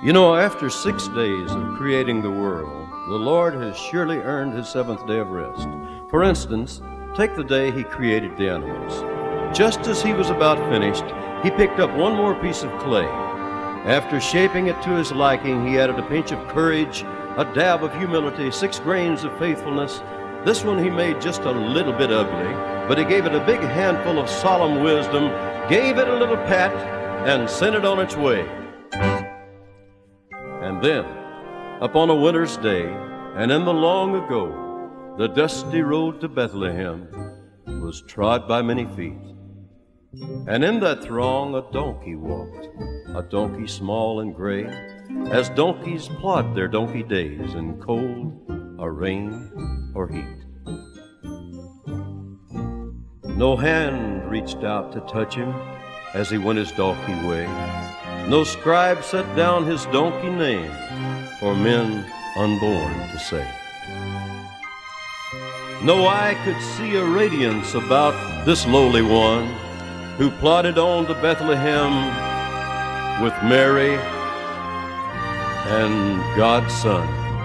You know, after 6 days of creating the world, the Lord has surely earned his seventh day of rest. For instance, take the day he created the animals. Just as he was about finished, he picked up one more piece of clay. After shaping it to his liking, he added a pinch of courage, a dab of humility, 6 grains of faithfulness. This one he made just a little bit ugly, but he gave it a big handful of solemn wisdom, gave it a little pat, and sent it on its way. And then, upon a winter's day, and in the long ago, the dusty road to Bethlehem was trod by many feet. And in that throng a donkey walked, a donkey small and gray, as donkeys plod their donkey days in cold or rain or heat. No hand reached out to touch him as he went his donkey way. No scribe set down his donkey name for men unborn to say. No eye could see a radiance about this lowly one who plodded on to Bethlehem with Mary and God's Son.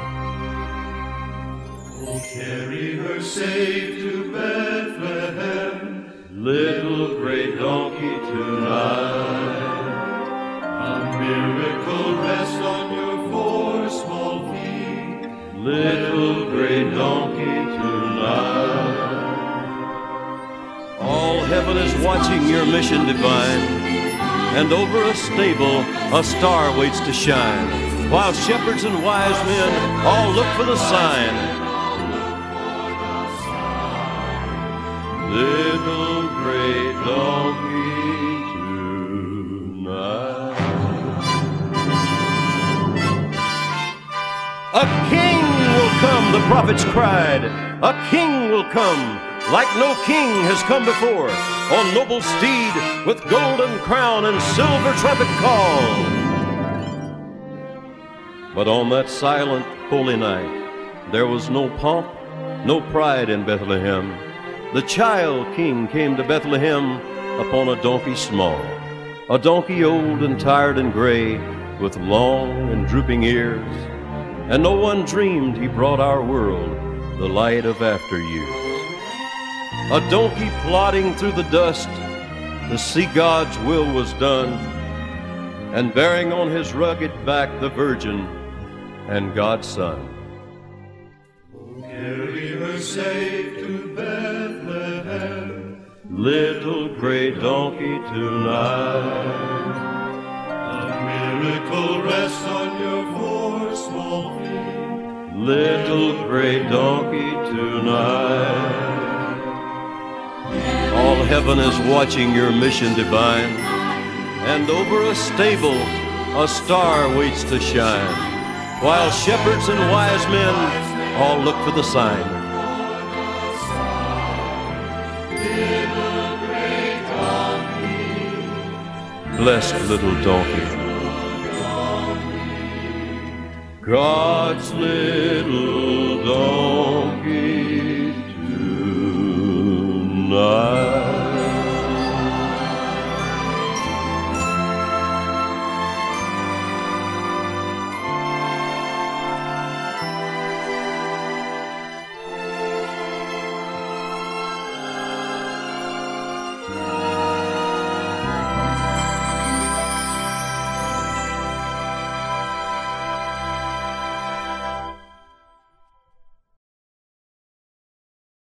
Oh, carry her safe to Bethlehem, Little gray donkey tonight. a miracle rest on your 4 small feet. Little gray donkey tonight. All heaven is watching your mission divine, and over a stable a star waits to shine, while shepherds and wise men all look for the sign. Little gray donkey tonight. A king will come, the prophets cried. A king will come, like no king has come before, on noble steed with golden crown and silver trumpet call. But on that silent, holy night, there was no pomp, no pride in Bethlehem. The child king came to Bethlehem upon a donkey small, a donkey old and tired and gray, with long and drooping ears. And no one dreamed he brought our world the light of after years. A donkey plodding through the dust to see God's will was done, and bearing on his rugged back the Virgin and God's Son. Oh, carry her safe to Bethlehem, Little gray donkey tonight. a miracle rest on your 4 small feet. Little gray donkey tonight. All heaven is watching your mission divine, and over a stable a star waits to shine, while shepherds and wise men all look for the sign. Blessed little donkey, God's little